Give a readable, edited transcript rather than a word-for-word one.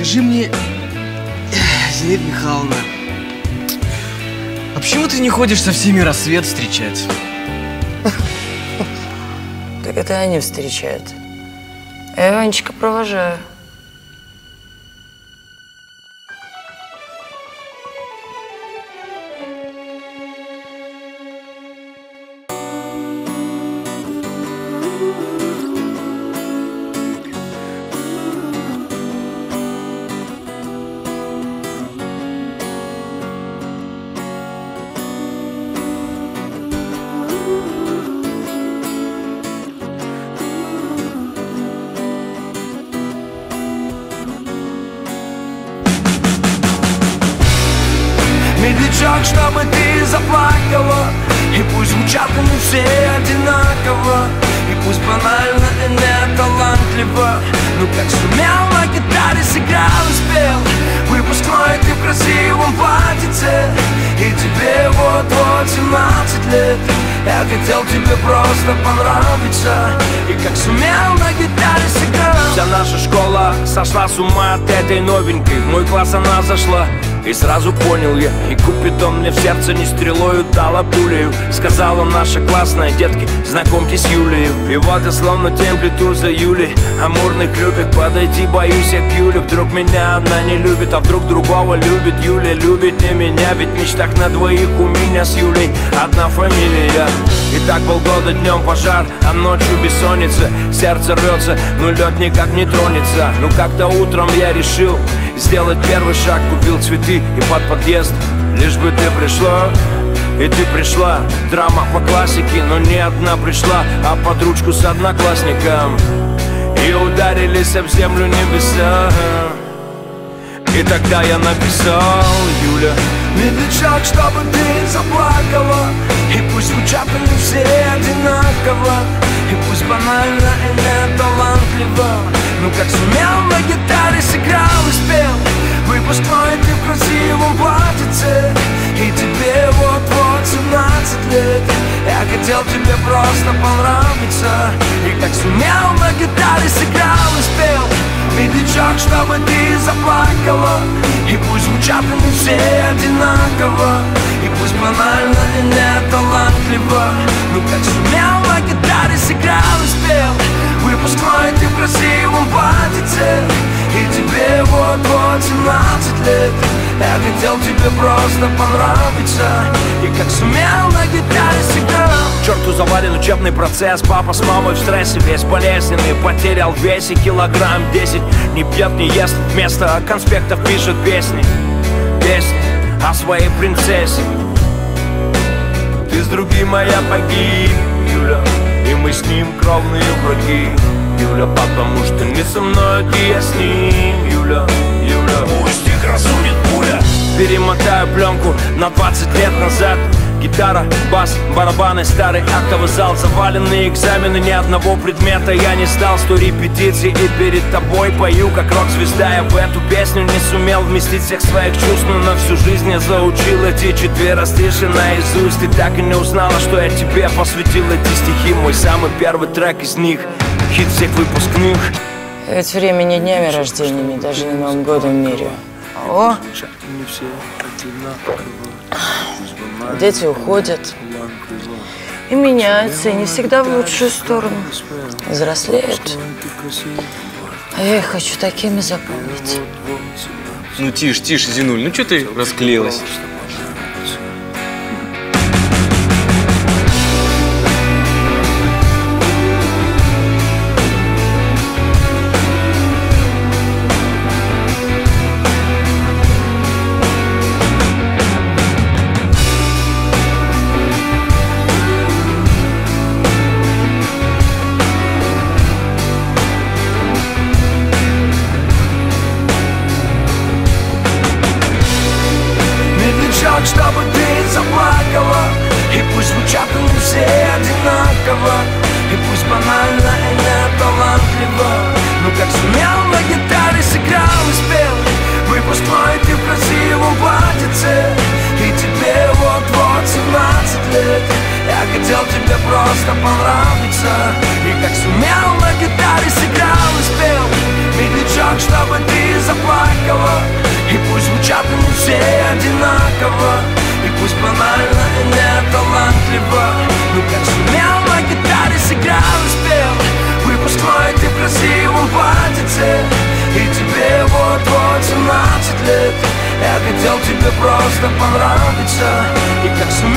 скажи мне, Зинаида Михайловна, а почему ты не ходишь со всеми рассвет встречать? Так это они встречают. А я Ванечка провожаю. Медлячок, чтобы ты заплакала, и пусть звучат они все одинаково, и пусть банально и не талантливо, но как сумел на гитаре сыграл и спел выпускной ты в красивом платьице, и тебе вот-вот 17 лет. Я хотел тебе просто понравиться, и как сумел на гитаре сыграл. Вся наша школа сошла с ума от этой новенькой. В мой класс она зашла, и сразу понял я, и Купидон мне в сердце не стрелою дала пулею. Сказала наша классная: детки, знакомьтесь, Юлию. И вот я словно тень плету за Юлей амурных любит. Подойти боюсь я к Юле, вдруг меня одна не любит, а вдруг другого любит. Юля любит не меня, ведь в мечтах на двоих у меня с Юлей одна фамилия. И так полгода днем пожар, а ночью бессонница. Сердце рвется, но лед никак не тронется. Ну как-то утром я решил сделать первый шаг, купил цветы и под подъезд. Лишь бы ты пришла, и ты пришла. Драма по классике, но не одна пришла, а под ручку с одноклассником. И ударились об землю небеса. И тогда я написал: Юля, медлячок, чтобы ты заплакала, и пусть звучат они все одинаково, и пусть банально и не талантливо, но как сумел на гитаре сыграл и спел выпускной ты в красивом платьице, и тебе вот-вот 17 лет. Я хотел тебе просто понравиться, и как сумел на гитаре сыграл и спел медлячок, чтобы ты заплакала, и пусть звучат они все одинаково, и пусть банально и не талантливо, но как сумел на гитаре сыграл и спел выпускной ты в красивом платьице, и тебе вот-вот 17 лет. Я хотел тебе просто понравиться, и как сумел на гитаре сыграл. Черту завален учебный процесс, папа с мамой в стрессе, весь болезненный, потерял в весе килограмм 10. Не пьет, не ест, вместо конспектов пишет песни. Песни о своей принцессе. Ты с другим, моя погиб, Юля, и мы с ним кровные враги, Юля, потому что не со мной, ты я с ним, Юля, Юля. Пусть их разумит пуля. Перемотаю пленку на 20 лет назад. Гитара, бас, барабаны, старый актовый зал, заваленные экзамены, ни одного предмета я не сдал. 100 репетиций и перед тобой пою, как рок-звезда. Я в эту песню не сумел вместить всех своих чувств, но на всю жизнь я заучил эти 4 стиши наизусть. Ты так и не узнала, что я тебе посвятил эти стихи. Мой самый первый трек из них, хит всех выпускных. Ведь времени днями рождениями, даже не Новым годом меряю. О! Дети уходят и меняются, и не всегда в лучшую сторону. Взрослеют. А я их хочу такими запомнить. Ну тише, тише, Зинуль, ну что ты расклеилась? Чтобы ты заплакала, и пусть звучат они все одинаково, и пусть банально и не талантливо, но как сумел на гитаре сыграл и спел выпускной ты в красивом платьице, и тебе вот-вот 17 лет. Я хотел тебе просто понравиться, и как сумел на гитаре сыграл и спел медлячок, чтобы ты заплакала. просто понравится, и как сумеешь